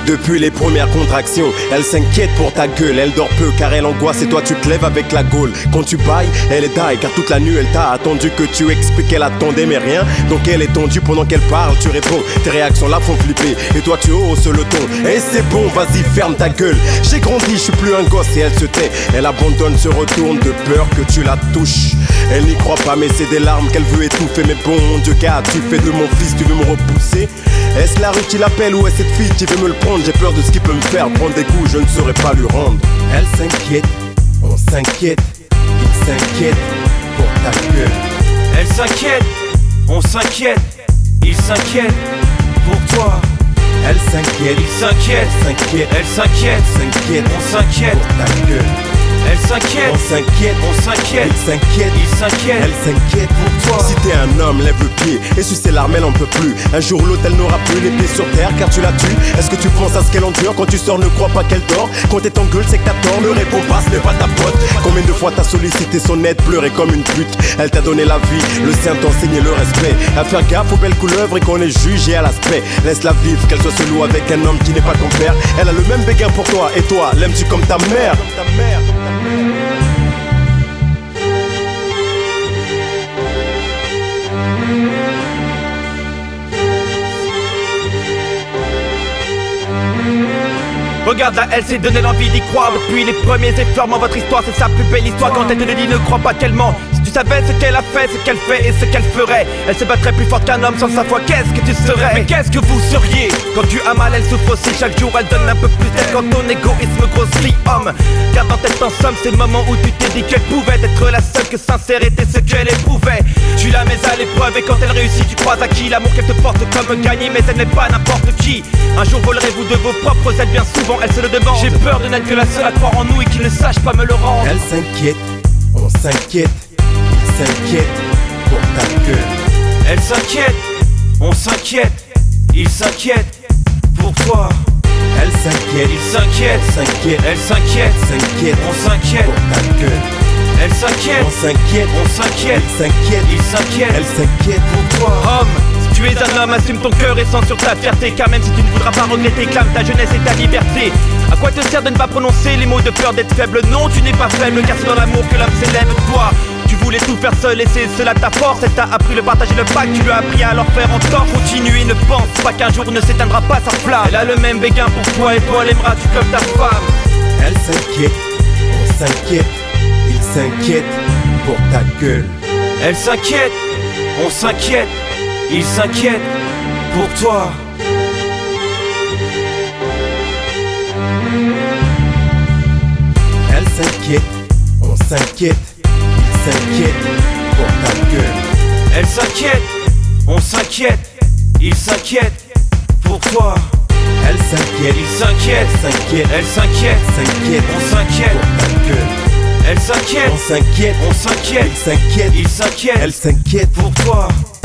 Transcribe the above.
Depuis les premières contractions, elle s'inquiète pour ta gueule. Elle dort peu car elle angoisse et toi tu te lèves avec la gaule. Quand tu bailles, elle est die car toute la nuit elle t'a attendu que tu expliques qu'elle attendait mais rien. Donc elle est tendue pendant qu'elle parle, tu réponds. Tes réactions la font flipper et toi tu hausses le ton. Et c'est bon, vas-y ferme ta gueule. J'ai grandi, je suis plus un gosse et elle se tait. Elle abandonne, se retourne de peur que tu la touches. Elle n'y croit pas mais c'est des larmes qu'elle veut étouffer. Mais bon Dieu, qu'as-tu fait de mon fils, tu veux me repousser? Est-ce la rue qui l'appelle ou est-ce cette fille qui veut me le prendre? J'ai peur de ce qui peut me faire prendre des coups, je ne saurais pas lui rendre. Elle s'inquiète, on s'inquiète, il s'inquiète pour ta gueule. Elle s'inquiète, on s'inquiète, il s'inquiète pour toi. Elle s'inquiète, il s'inquiète, s'inquiète, elle s'inquiète, s'inquiète, on s'inquiète pour ta gueule. Elle s'inquiète, on s'inquiète, on s'inquiète, il s'inquiète, il s'inquiète, elle s'inquiète pour toi. Si t'es un homme, lève le pied et sucer l'arme, elle en peut plus. Un jour ou l'autre, elle n'aura plus les pieds sur terre car tu la tues. Est-ce que tu penses à ce qu'elle endure quand tu sors? Ne crois pas qu'elle dort. Quand t'es en gueule, c'est que t'as tort. Ne réponds pas, ce n'est pas ta pote. Combien de fois t'as sollicité son aide, pleuré comme une pute? Elle t'a donné la vie, le saint t'a enseigné le respect. À faire gaffe aux belles couleuvres et qu'on est jugé à l'aspect. Laisse-la vivre, qu'elle soit solo avec un homme qui n'est pas ton père. Elle a le même béguin pour toi et toi, l'aimes-tu comme ta mère? Regarde-la, elle s'est donné l'envie d'y croire. Depuis les premiers effleurements, votre histoire c'est sa plus belle histoire. Quand elle te le dit, ne crois pas qu'elle ment. Si tu savais ce qu'elle a fait, ce qu'elle fait et ce qu'elle ferait, elle se battrait plus fort qu'un homme sans sa foi. Qu'est-ce que tu serais? Mais qu'est-ce que vous seriez? Quand tu as mal, elle souffre aussi. Chaque jour, elle donne un peu plus d'aide quand ton égoïsme grossit. Homme, garde en tête en somme ces moments où tu t'es dit qu'elle pouvait être la seule, que sincère était ce qu'elle éprouvait. Tu la mets à l'épreuve et quand elle réussit, tu crois à qui? L'amour qu'elle te porte comme gagné, mais elle n'est pas n'importe qui. Un jour volerez-vous de vos propres ailes, bien souvent elle se le demande. J'ai peur de n'être que la seule à croire en nous et qu'il ne sache pas me le rendre. Elle s'inquiète, on s'inquiète, il s'inquiète pour ta gueule. Elle s'inquiète, on s'inquiète, il s'inquiète pour toi. Elle s'inquiète, il s'inquiète, s'inquiète, elle s'inquiète, s'inquiète, on s'inquiète pour ta gueule. Elle s'inquiète, on s'inquiète, on s'inquiète, il s'inquiète, il s'inquiète, elle s'inquiète pour toi. Homme, si tu es un homme, assume ton cœur et sens sur ta fierté. Car même si tu ne voudras pas regretter, clame ta jeunesse et ta liberté. À quoi te sert de ne pas prononcer les mots de peur d'être faible? Non, tu n'es pas faible, car c'est dans l'amour que l'homme s'élève. Toi, tu voulais tout faire seul et c'est cela ta force. Elle t'a appris le partage et le pacte, tu lui as appris à leur faire en tort. Continue et ne pense pas qu'un jour ne s'éteindra pas sa flamme. Elle a le même béguin pour toi et toi l'aimeras-tu comme ta femme? Elle s'inquiète, on s'inquiète, il s'inquiète pour ta gueule. Elle s'inquiète, on s'inquiète, il s'inquiète pour toi. Elle s'inquiète, on s'inquiète, il s'inquiète pour ta gueule. Elle s'inquiète, on s'inquiète, il s'inquiète pour toi. Elle s'inquiète, il s'inquiète, s'inquiète, elle s'inquiète, s'inquiète, on s'inquiète pour ta gueule. Elle s'inquiète, on s'inquiète, on s'inquiète, il s'inquiète, il s'inquiète, elle s'inquiète pour toi.